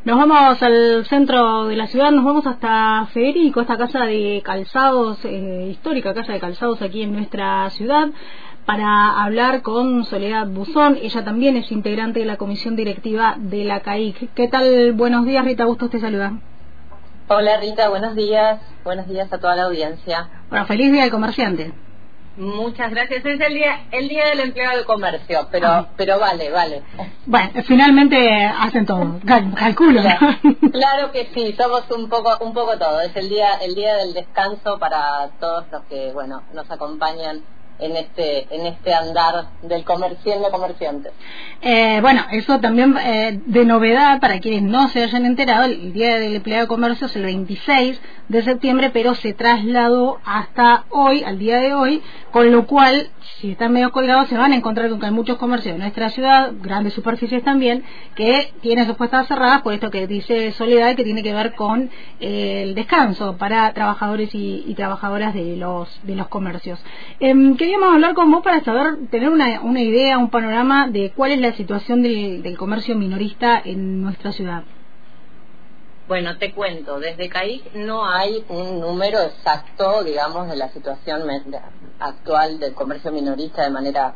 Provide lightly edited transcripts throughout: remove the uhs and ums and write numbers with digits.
Nos vamos al centro de la ciudad, nos vamos hasta Federico, esta casa de calzados, histórica casa de calzados aquí en nuestra ciudad, para hablar con Soledad Buzón. Ella también es integrante de la comisión directiva de la CAIC. ¿Qué tal? Buenos días, Rita, gusto te saludar. Hola Rita, buenos días a toda la audiencia. Bueno, feliz día del comerciante. Muchas gracias, es el día del empleado del comercio, pero vale. Bueno, finalmente hacen todo, calculo. Claro que sí, somos un poco todo, es el día del descanso para todos los que, bueno, nos acompañan en este andar del comerciante. Bueno, eso también de novedad para quienes no se hayan enterado, el Día del Empleado de Comercio es el 26 de septiembre, pero se trasladó hasta hoy, al día de hoy, con lo cual, si están medio colgados, se van a encontrar con que hay muchos comercios de nuestra ciudad, grandes superficies también, que tienen sus puertas cerradas por esto que dice Soledad, que tiene que ver con el descanso para trabajadores y trabajadoras de los comercios. Queríamos hablar con vos para tener una idea, un panorama de cuál es la situación del comercio minorista en nuestra ciudad. Bueno, te cuento, desde CAIC no hay un número exacto, digamos, de la situación actual del comercio minorista de manera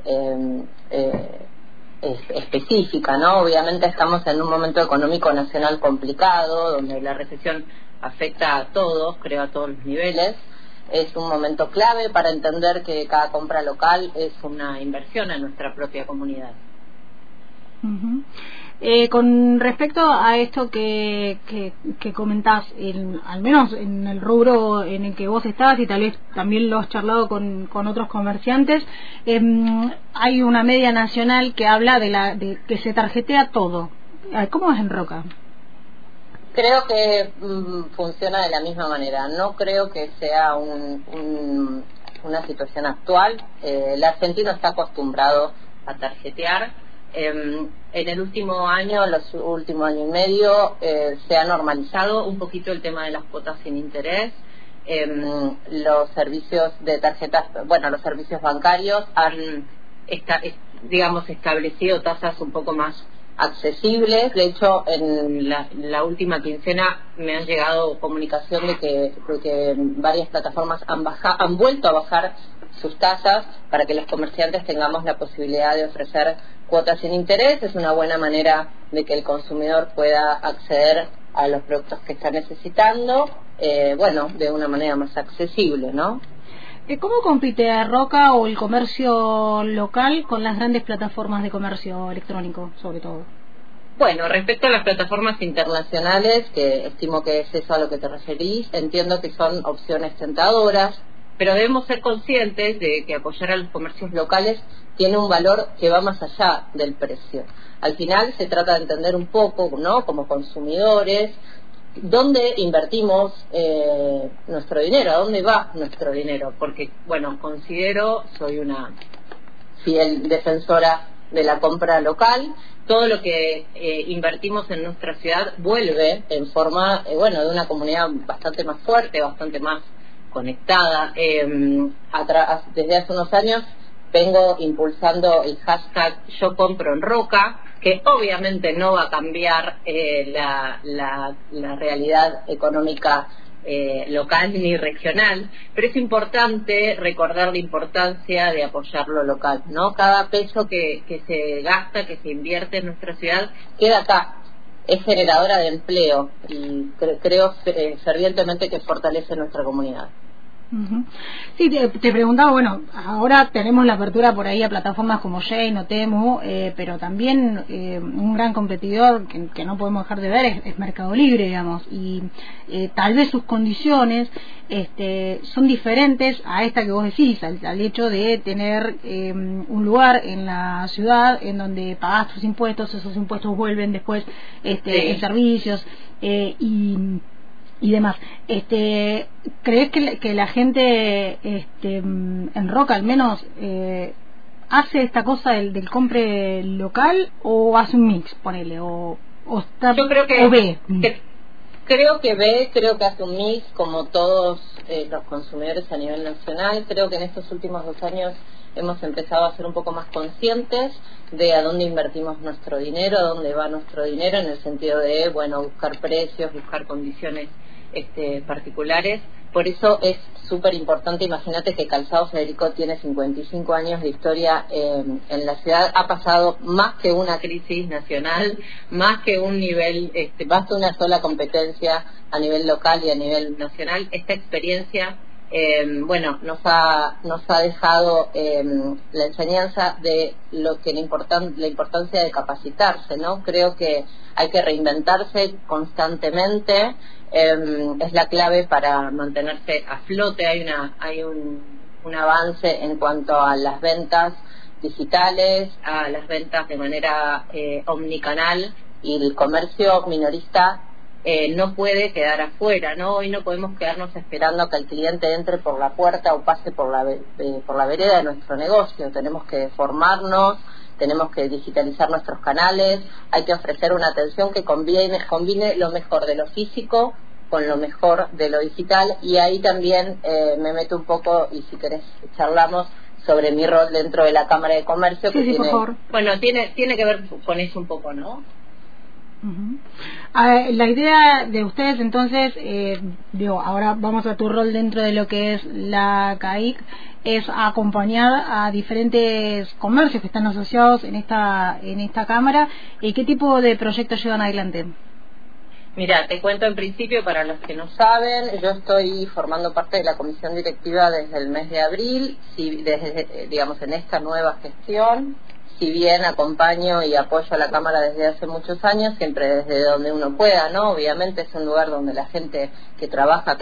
específica, ¿no? Obviamente estamos en un momento económico nacional complicado, donde la recesión afecta a todos, creo a todos los niveles. Es un momento clave para entender que cada compra local es una inversión en nuestra propia comunidad. Uh-huh. Con respecto a esto que comentás, al menos en el rubro en el que vos estás y tal vez también lo has charlado con otros comerciantes, hay una media nacional que habla de que se tarjetea todo. ¿Cómo es en Roca? Creo que funciona de la misma manera. No creo que sea una situación actual. El argentino está acostumbrado a tarjetear. En el último año, los últimos año y medio, se ha normalizado un poquito el tema de las cuotas sin interés. Los servicios de tarjetas, los servicios bancarios han, establecido tasas un poco más accesibles. De hecho, en la última quincena me han llegado comunicación de que varias plataformas han vuelto a bajar sus tasas para que los comerciantes tengamos la posibilidad de ofrecer cuotas sin interés. Es una buena manera de que el consumidor pueda acceder a los productos que está necesitando, de una manera más accesible, ¿no? ¿Cómo compite Roca o el comercio local con las grandes plataformas de comercio electrónico, sobre todo? Bueno, respecto a las plataformas internacionales, que estimo que es eso a lo que te referís, entiendo que son opciones tentadoras, pero debemos ser conscientes de que apoyar a los comercios locales tiene un valor que va más allá del precio. Al final se trata de entender un poco, ¿no?, como consumidores, dónde invertimos nuestro dinero, a dónde va nuestro dinero, porque, soy una fiel defensora de la compra local. Todo lo que invertimos en nuestra ciudad vuelve en forma, de una comunidad bastante más fuerte, bastante más conectada. Desde hace unos años vengo impulsando el hashtag Yo Compro en Roca, que obviamente no va a cambiar la realidad económica local ni regional, pero es importante recordar la importancia de apoyar lo local, ¿no? Cada peso que se gasta, que se invierte en nuestra ciudad, queda acá, es generadora de empleo y creo fervientemente que fortalece nuestra comunidad. Uh-huh. Sí, te preguntaba, ahora tenemos la apertura por ahí a plataformas como Shein o Temu, pero también un gran competidor que no podemos dejar de ver es Mercado Libre, digamos, y tal vez sus condiciones son diferentes a esta que vos decís, al hecho de tener un lugar en la ciudad en donde pagás tus impuestos, esos impuestos vuelven después en servicios y demás. ¿Crees que la gente en Roca al menos hace esta cosa del compre local, o hace un mix, ponele, o está, yo creo o ve? Creo que hace un mix como todos los consumidores a nivel nacional. Creo que en estos últimos 2 años hemos empezado a ser un poco más conscientes de a dónde invertimos nuestro dinero, a dónde va nuestro dinero, en el sentido de, bueno, buscar precios, buscar condiciones particulares. Por eso es súper importante. Imagínate que Calzado Federico tiene 55 años de historia en la ciudad, ha pasado más que una crisis nacional, más que un nivel, más que una sola competencia a nivel local y a nivel nacional. Esta experiencia bueno, nos ha dejado la enseñanza de lo que la importancia de capacitarse, ¿no? Creo que hay que reinventarse constantemente, es la clave para mantenerse a flote. Hay un avance en cuanto a las ventas digitales, a las ventas de manera omnicanal, y el comercio minorista no puede quedar afuera, ¿no? Hoy no podemos quedarnos esperando a que el cliente entre por la puerta o pase por la vereda de nuestro negocio. Tenemos que formarnos, tenemos que digitalizar nuestros canales, hay que ofrecer una atención que combine lo mejor de lo físico con lo mejor de lo digital. Y ahí también me meto un poco, y si querés charlamos sobre mi rol dentro de la Cámara de Comercio, sí, por favor. Bueno, tiene que ver con eso un poco, ¿no? La idea de ustedes, entonces, ahora vamos a tu rol dentro de lo que es la CAIC, es acompañar a diferentes comercios que están asociados en esta cámara. ¿Y qué tipo de proyectos llevan adelante? Mira, te cuento en principio, para los que no saben, yo estoy formando parte de la comisión directiva desde el mes de abril, digamos, en esta nueva gestión. Si bien acompaño y apoyo a la Cámara desde hace muchos años, siempre desde donde uno pueda, ¿no? Obviamente es un lugar donde la gente que trabaja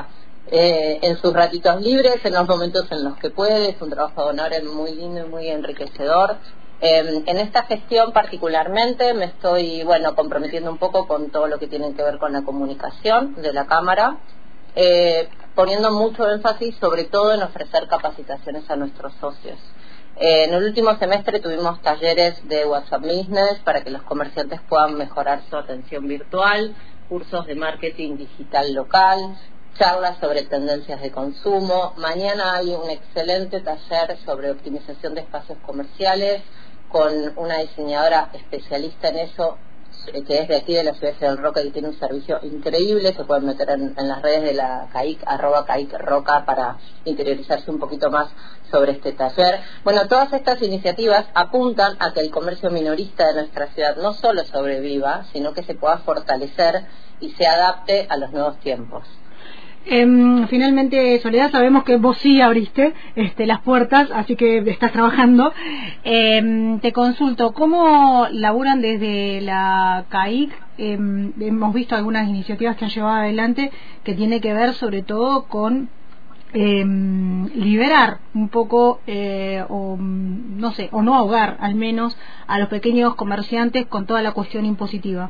en sus ratitos libres, en los momentos en los que puede. Es un trabajo de honor muy lindo y muy enriquecedor. En esta gestión particularmente me estoy, comprometiendo un poco con todo lo que tiene que ver con la comunicación de la Cámara, poniendo mucho énfasis sobre todo en ofrecer capacitaciones a nuestros socios. En el último semestre tuvimos talleres de WhatsApp Business para que los comerciantes puedan mejorar su atención virtual, cursos de marketing digital local, charlas sobre tendencias de consumo. Mañana hay un excelente taller sobre optimización de espacios comerciales con una diseñadora especialista en eso, que es de aquí de la ciudad de General Roca, y tiene un servicio increíble. Se pueden meter en las redes de la CAIC, @CAICRoca, para interiorizarse un poquito más sobre este taller. Bueno, todas estas iniciativas apuntan a que el comercio minorista de nuestra ciudad no solo sobreviva, sino que se pueda fortalecer y se adapte a los nuevos tiempos. Finalmente, Soledad, sabemos que vos sí abriste las puertas, así que estás trabajando. Te consulto, ¿cómo laburan desde la CAIC? Hemos visto algunas iniciativas que han llevado adelante que tiene que ver sobre todo con liberar un poco, o no ahogar al menos a los pequeños comerciantes con toda la cuestión impositiva.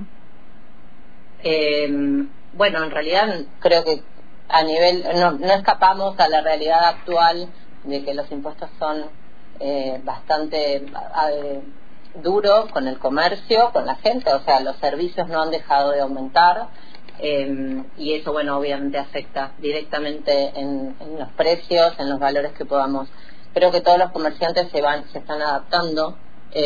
Bueno, en realidad creo que a nivel no escapamos a la realidad actual de que los impuestos son bastante duros con el comercio, con la gente. O sea, los servicios no han dejado de aumentar, y eso, obviamente afecta directamente en los precios, en los valores que podamos. Creo que todos los comerciantes se están adaptando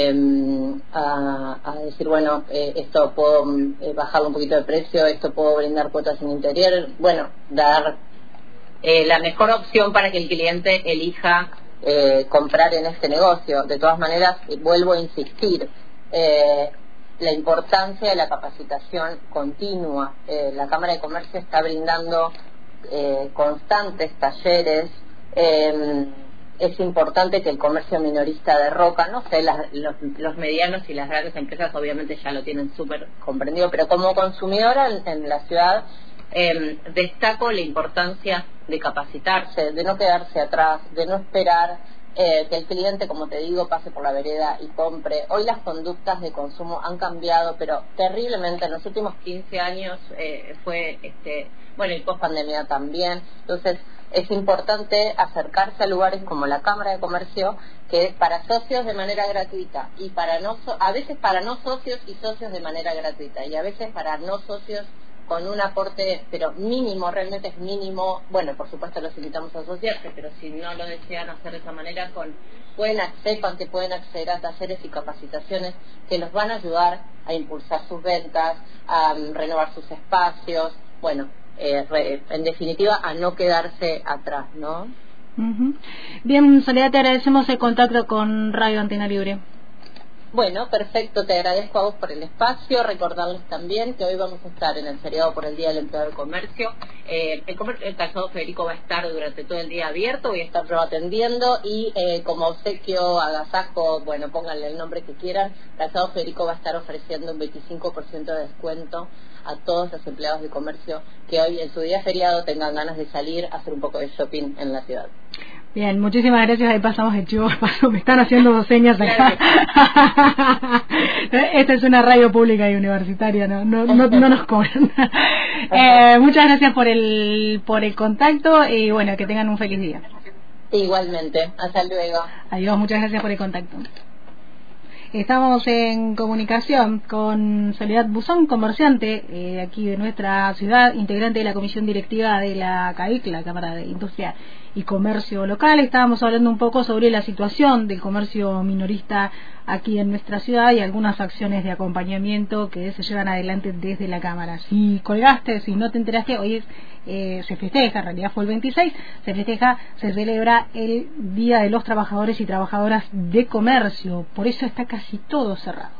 a decir, esto puedo bajarle un poquito de precio, esto puedo brindar cuotas en interior, dar la mejor opción para que el cliente elija comprar en este negocio. De todas maneras, vuelvo a insistir, la importancia de la capacitación continua. La Cámara de Comercio está brindando constantes talleres. Es importante que el comercio minorista de Roca, los medianos y las grandes empresas obviamente ya lo tienen súper comprendido, pero como consumidora en la ciudad, destaco la importancia de capacitarse, de no quedarse atrás, de no esperar que el cliente, como te digo, pase por la vereda y compre. Hoy las conductas de consumo han cambiado, pero terriblemente. En los últimos 15 años y post pandemia también. Entonces, es importante acercarse a lugares como la Cámara de Comercio, que para socios de manera gratuita, y a veces para no socios y socios de manera gratuita, y a veces para no socios con un aporte, pero mínimo, realmente es mínimo. Bueno, por supuesto los invitamos a asociarse, pero si no lo desean hacer de esa manera, sepan que pueden acceder a talleres y capacitaciones que los van a ayudar a impulsar sus ventas, a renovar sus espacios, bueno, en definitiva, a no quedarse atrás, ¿no? Bien, Soledad, te agradecemos el contacto con Radio Antena Libre. Bueno, perfecto, te agradezco a vos por el espacio. Recordarles también que hoy vamos a estar en el feriado por el Día del Empleado del Comercio. El Calzado Federico va a estar durante todo el día abierto, voy a estar yo atendiendo y como obsequio, agasajo, bueno, pónganle el nombre que quieran, Calzado Federico va a estar ofreciendo un 25% de descuento a todos los empleados de comercio que hoy en su día feriado tengan ganas de salir a hacer un poco de shopping en la ciudad. Bien, muchísimas gracias. Ahí pasamos el chivo. Me están haciendo señas acá. Esta es una radio pública y universitaria, no nos cobran. Muchas gracias por el contacto y bueno, que tengan un feliz día. Igualmente, hasta luego. Adiós, muchas gracias por el contacto. Estamos en comunicación con Soledad Buzón, comerciante aquí de nuestra ciudad, integrante de la comisión directiva de la CAIC, la Cámara de Industria y Comercio Local. Estábamos hablando un poco sobre la situación del comercio minorista aquí en nuestra ciudad y algunas acciones de acompañamiento que se llevan adelante desde la Cámara. Si colgaste, si no te enteraste, hoy se festeja, en realidad fue el 26, se celebra el Día de los Trabajadores y Trabajadoras de Comercio, por eso está casi todo cerrado.